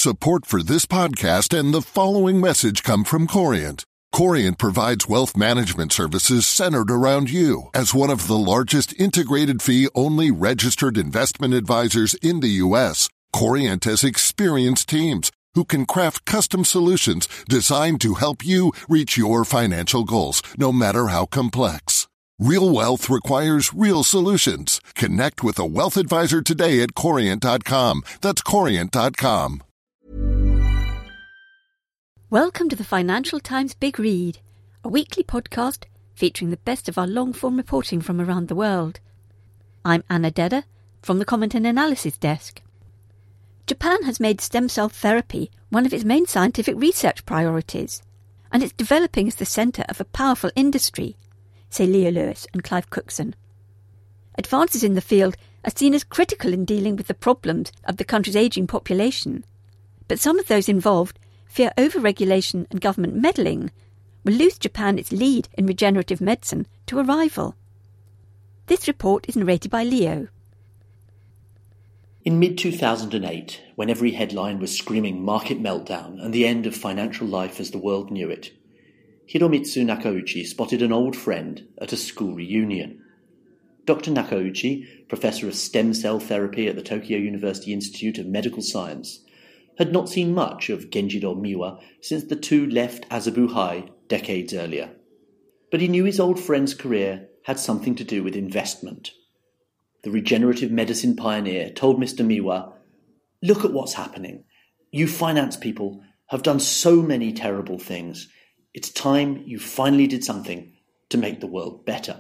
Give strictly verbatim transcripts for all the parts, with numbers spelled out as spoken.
Support for this podcast and the following message come from Corient. Corient provides wealth management services centered around you. As one of the largest integrated fee-only registered investment advisors in the U S, Corient has experienced teams who can craft custom solutions designed to help you reach your financial goals, no matter how complex. Real wealth requires real solutions. Connect with a wealth advisor today at corient dot com. That's corient dot com. Welcome to the Financial Times Big Read, a weekly podcast featuring the best of our long-form reporting from around the world. I'm Anna Dedder from the Comment and Analysis Desk. Japan has made stem cell therapy one of its main scientific research priorities, and it's developing as the centre of a powerful industry, say Leo Lewis and Clive Cookson. Advances in the field are seen as critical in dealing with the problems of the country's ageing population, but some of those involved fear over-regulation and government meddling will lose Japan its lead in regenerative medicine to a rival. This report is narrated by Leo. In mid two thousand eight, when every headline was screaming market meltdown and the end of financial life as the world knew it, Hiromitsu Nakauchi spotted an old friend at a school reunion. Doctor Nakauchi, professor of stem cell therapy at the Tokyo University Institute of Medical Science, had not seen much of Genjiro Miwa since the two left Azabu High decades earlier. But he knew his old friend's career had something to do with investment. The regenerative medicine pioneer told Mister Miwa, "Look at what's happening. You finance people have done so many terrible things. It's time you finally did something to make the world better."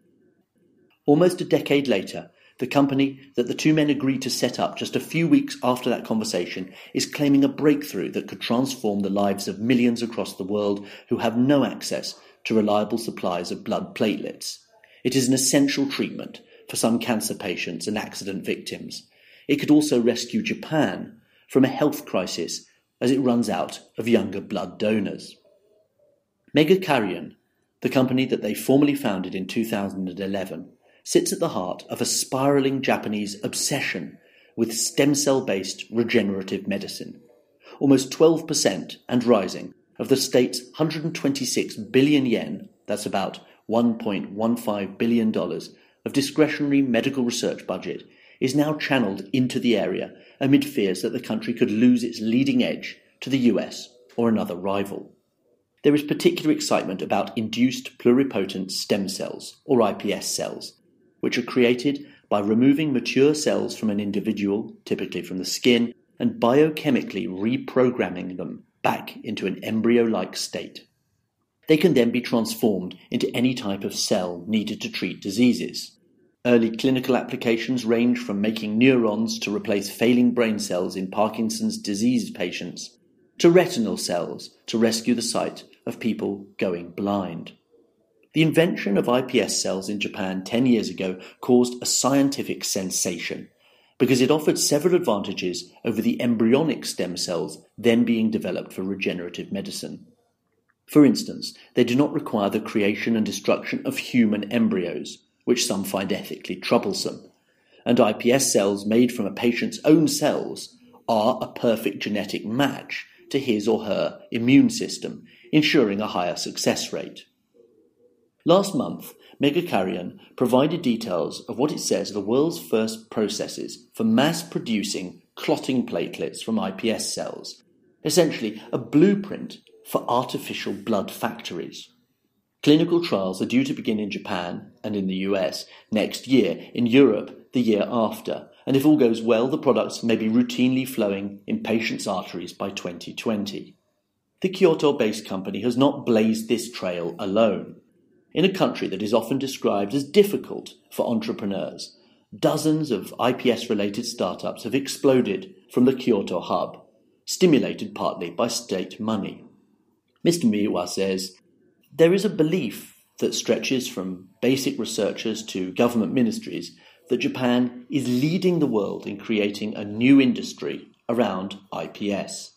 Almost a decade later, the company that the two men agreed to set up just a few weeks after that conversation is claiming a breakthrough that could transform the lives of millions across the world who have no access to reliable supplies of blood platelets. It is an essential treatment for some cancer patients and accident victims. It could also rescue Japan from a health crisis as it runs out of younger blood donors. Megakaryon, the company that they formally founded in two thousand eleven, sits at the heart of a spiralling Japanese obsession with stem cell-based regenerative medicine. Almost twelve percent and rising of the state's one hundred twenty-six billion yen, that's about one point one five billion dollars, of discretionary medical research budget is now channeled into the area amid fears that the country could lose its leading edge to the U S or another rival. There is particular excitement about induced pluripotent stem cells, or I P S cells, which are created by removing mature cells from an individual, typically from the skin, and biochemically reprogramming them back into an embryo-like state. They can then be transformed into any type of cell needed to treat diseases. Early clinical applications range from making neurons to replace failing brain cells in Parkinson's disease patients, to retinal cells to rescue the sight of people going blind. The invention of I P S cells in Japan ten years ago caused a scientific sensation because it offered several advantages over the embryonic stem cells then being developed for regenerative medicine. For instance, they do not require the creation and destruction of human embryos, which some find ethically troublesome, and I P S cells made from a patient's own cells are a perfect genetic match to his or her immune system, ensuring a higher success rate. Last month, Megakaryon provided details of what it says are the world's first processes for mass-producing clotting platelets from I P S cells, essentially a blueprint for artificial blood factories. Clinical trials are due to begin in Japan and in the U S next year, in Europe the year after, and if all goes well, the products may be routinely flowing in patients' arteries by twenty twenty. The Kyoto-based company has not blazed this trail alone. In a country that is often described as difficult for entrepreneurs, dozens of I P S-related startups have exploded from the Kyoto hub, stimulated partly by state money. Mister Miwa says, "There is a belief that stretches from basic researchers to government ministries that Japan is leading the world in creating a new industry around I P S.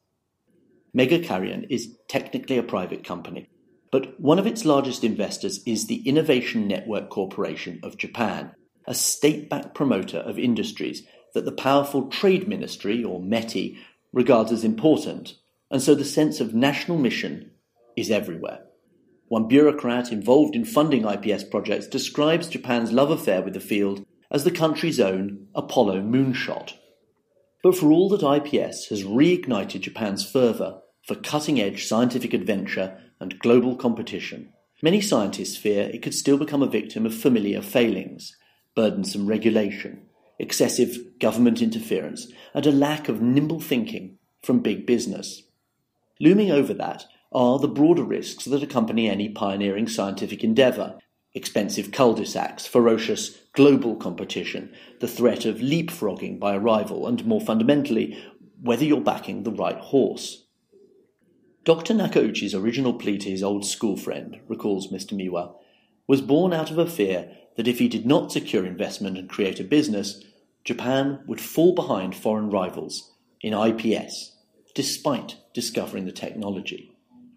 Megakaryon is technically a private company, but one of its largest investors is the Innovation Network Corporation of Japan, a state-backed promoter of industries that the powerful Trade Ministry, or METI, regards as important, and so the sense of national mission is everywhere. One bureaucrat involved in funding I P S projects describes Japan's love affair with the field as the country's own Apollo moonshot. But for all that I P S has reignited Japan's fervour for cutting-edge scientific adventure and global competition, many scientists fear it could still become a victim of familiar failings, burdensome regulation, excessive government interference, and a lack of nimble thinking from big business. Looming over that are the broader risks that accompany any pioneering scientific endeavour: expensive cul-de-sacs, ferocious global competition, the threat of leapfrogging by a rival, and more fundamentally, whether you're backing the right horse. Doctor Nakauchi's original plea to his old school friend, recalls Mister Miwa, was born out of a fear that if he did not secure investment and create a business, Japan would fall behind foreign rivals in I P S, despite discovering the technology.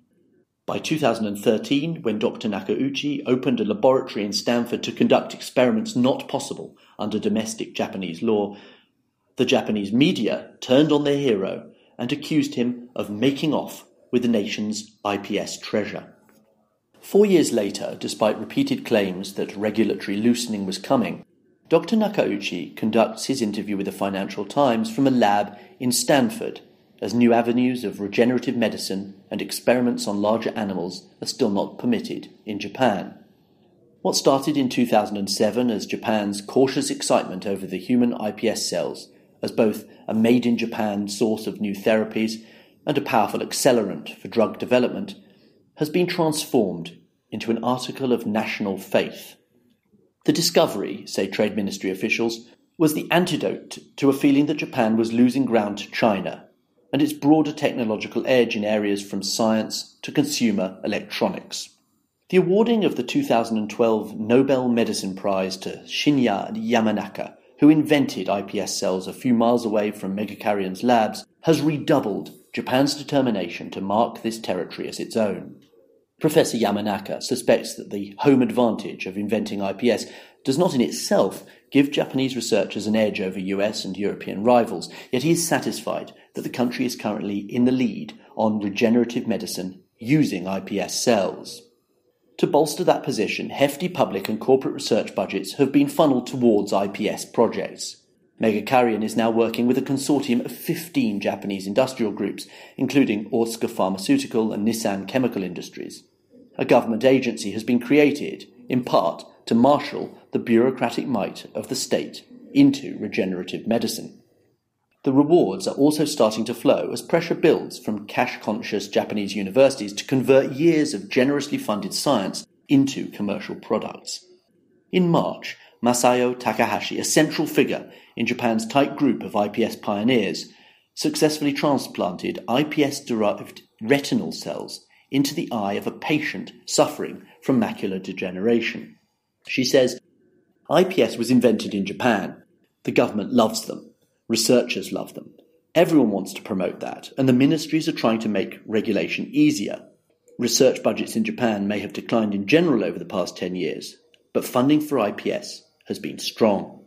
By two thousand thirteen, when Doctor Nakauchi opened a laboratory in Stanford to conduct experiments not possible under domestic Japanese law, the Japanese media turned on their hero and accused him of making off with the nation's I P S treasure. Four years later, despite repeated claims that regulatory loosening was coming, Doctor Nakauchi conducts his interview with the Financial Times from a lab in Stanford, as new avenues of regenerative medicine and experiments on larger animals are still not permitted in Japan. What started in two thousand seven as Japan's cautious excitement over the human I P S cells as both a made-in-Japan source of new therapies and a powerful accelerant for drug development has been transformed into an article of national faith. The discovery, say Trade Ministry officials, was the antidote to a feeling that Japan was losing ground to China and its broader technological edge in areas from science to consumer electronics. The awarding of the two thousand twelve Nobel Medicine Prize to Shinya Yamanaka, who invented I P S cells a few miles away from Megacarion's labs, has redoubled Japan's determination to mark this territory as its own. Professor Yamanaka suspects that the home advantage of inventing I P S does not in itself give Japanese researchers an edge over U S and European rivals, yet he is satisfied that the country is currently in the lead on regenerative medicine using I P S cells. To bolster that position, hefty public and corporate research budgets have been funneled towards I P S projects. Megacarion is now working with a consortium of fifteen Japanese industrial groups, including Otsuka Pharmaceutical and Nissan Chemical Industries. A government agency has been created, in part, to marshal the bureaucratic might of the state into regenerative medicine. The rewards are also starting to flow as pressure builds from cash-conscious Japanese universities to convert years of generously funded science into commercial products. In March, Masayo Takahashi, a central figure in Japan's tight group of I P S pioneers, successfully transplanted I P S-derived retinal cells into the eye of a patient suffering from macular degeneration. She says, I P S was invented in Japan. The government loves them. Researchers love them. Everyone wants to promote that, and the ministries are trying to make regulation easier. Research budgets in Japan may have declined in general over the past ten years, but funding for I P S has been strong.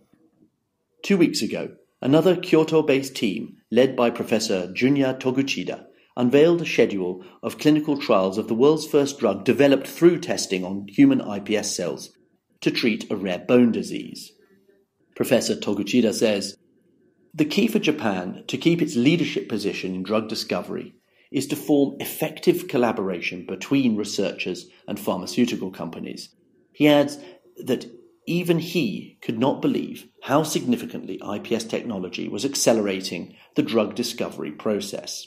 Two weeks ago, another Kyoto-based team, led by Professor Junya Toguchida, unveiled a schedule of clinical trials of the world's first drug developed through testing on human I P S cells to treat a rare bone disease. Professor Toguchida says, the key for Japan to keep its leadership position in drug discovery is to form effective collaboration between researchers and pharmaceutical companies. He adds that even he could not believe how significantly I P S technology was accelerating the drug discovery process.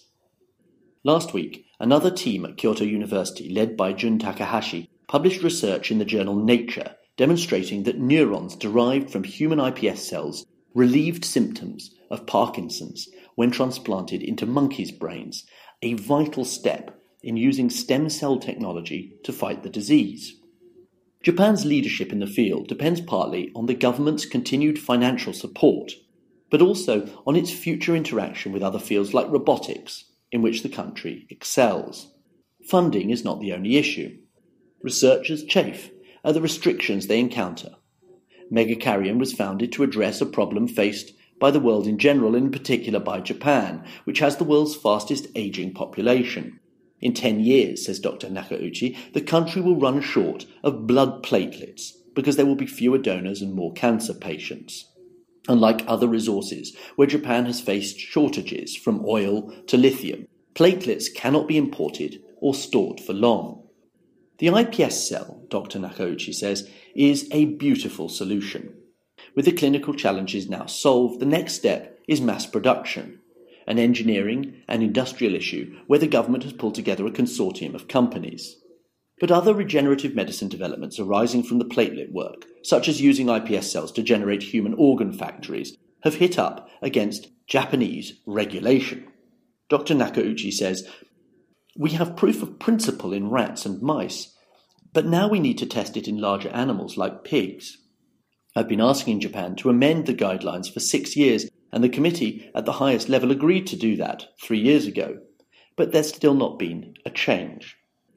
Last week, another team at Kyoto University, led by Jun Takahashi, published research in the journal Nature demonstrating that neurons derived from human I P S cells relieved symptoms of Parkinson's when transplanted into monkeys' brains, a vital step in using stem cell technology to fight the disease. Japan's leadership in the field depends partly on the government's continued financial support, but also on its future interaction with other fields like robotics, in which the country excels. Funding is not the only issue. Researchers chafe at the restrictions they encounter. Megacarion was founded to address a problem faced by the world in general, and in particular by Japan, which has the world's fastest ageing population. In ten years, says Doctor Nakauchi, the country will run short of blood platelets because there will be fewer donors and more cancer patients. Unlike other resources, where Japan has faced shortages from oil to lithium, platelets cannot be imported or stored for long. The I P S cell, Doctor Nakauchi says, is a beautiful solution. With the clinical challenges now solved, the next step is mass production, an engineering and industrial issue where the government has pulled together a consortium of companies. But other regenerative medicine developments arising from the platelet work, such as using I P S cells to generate human organ factories, have hit up against Japanese regulation. Doctor Nakauchi says, "We have proof of principle in rats and mice, but now we need to test it in larger animals like pigs. I've been asking Japan to amend the guidelines for six years, and the committee at the highest level agreed to do that three years ago, but there's still not been a change."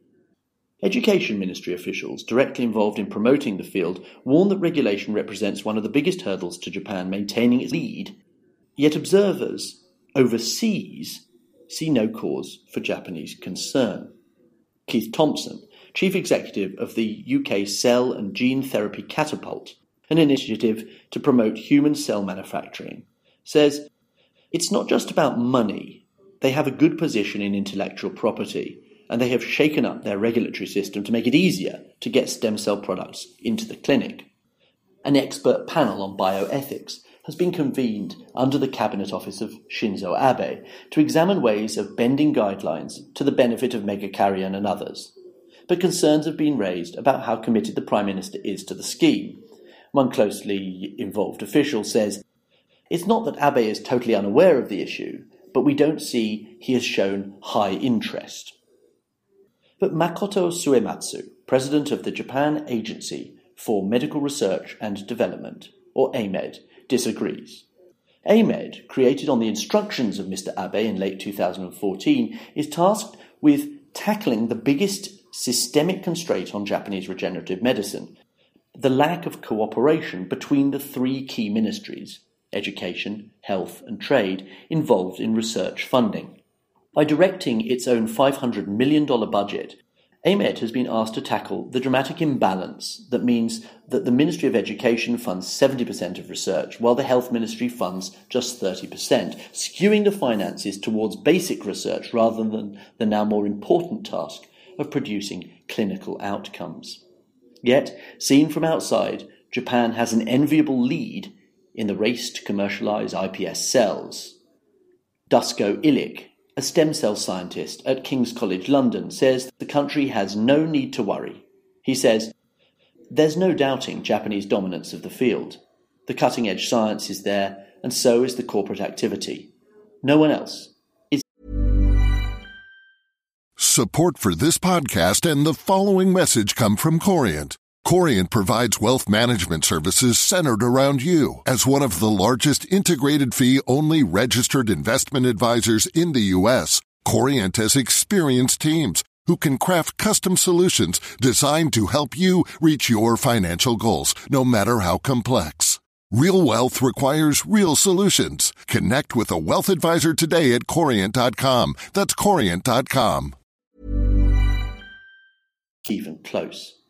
Education Ministry officials directly involved in promoting the field warn that regulation represents one of the biggest hurdles to Japan maintaining its lead, yet observers overseas see no cause for Japanese concern. Keith Thompson, Chief Executive of the U K Cell and Gene Therapy Catapult, an initiative to promote human cell manufacturing, says, "It's not just about money. They have a good position in intellectual property, and they have shaken up their regulatory system to make it easier to get stem cell products into the clinic." An expert panel on bioethics has been convened under the Cabinet Office of Shinzo Abe to examine ways of bending guidelines to the benefit of Megakaryon and others. But concerns have been raised about how committed the Prime Minister is to the scheme. One closely involved official says, "It's not that Abe is totally unaware of the issue, but we don't see he has shown high interest." But Makoto Suematsu, president of the Japan Agency for Medical Research and Development, or AMED, disagrees. AMED, created on the instructions of Mister Abe in late two thousand fourteen, is tasked with tackling the biggest systemic constraint on Japanese regenerative medicine, the lack of cooperation between the three key ministries, education, health and trade, involved in research funding. By directing its own five hundred million dollars budget, AMED has been asked to tackle the dramatic imbalance that means that the Ministry of Education funds seventy percent of research, while the Health Ministry funds just thirty percent, skewing the finances towards basic research rather than the now more important task of producing clinical outcomes. Yet, seen from outside, Japan has an enviable lead in the race to commercialise I P S cells. Dusko Illich, a stem cell scientist at King's College London, says the country has no need to worry. He says, "There's no doubting Japanese dominance of the field. The cutting-edge science is there, and so is the corporate activity. No one else is." Support for this podcast and the following message come from Corient. Corient provides wealth management services centered around you. As one of the largest integrated fee-only registered investment advisors in the U S, Corient has experienced teams who can craft custom solutions designed to help you reach your financial goals, no matter how complex. Real wealth requires real solutions. Connect with a wealth advisor today at corient dot com. That's corient dot com. Even close.